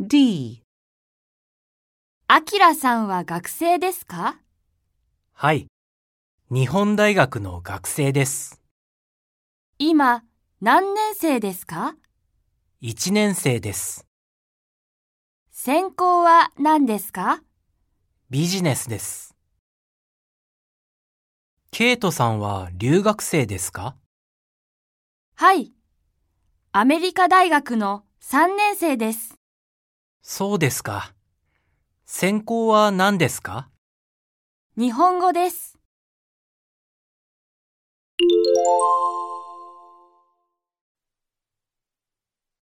D、 あきらさんは学生ですか？ はい。日本大学の学生です。 今、何年生ですか 1年生です。 専攻は何ですか？ ビジネスです。ケイトさんは留学生ですか？ はい。アメリカ大学の3年生です。 そうですか。専攻は何ですか？ 日本語です。